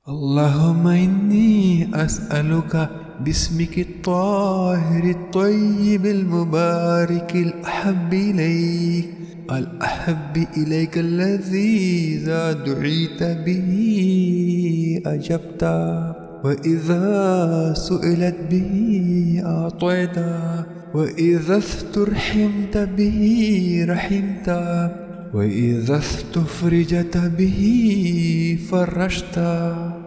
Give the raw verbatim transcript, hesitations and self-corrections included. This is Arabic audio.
اللهم إني أسألك باسمك الطاهر الطيب المبارك الأحب إليك الأحب إليك الذي إذا دعيت به أجبت وإذا سئلت به أعطيت وإذا استرحمت به رحمت وإذا استفرجت به فرجت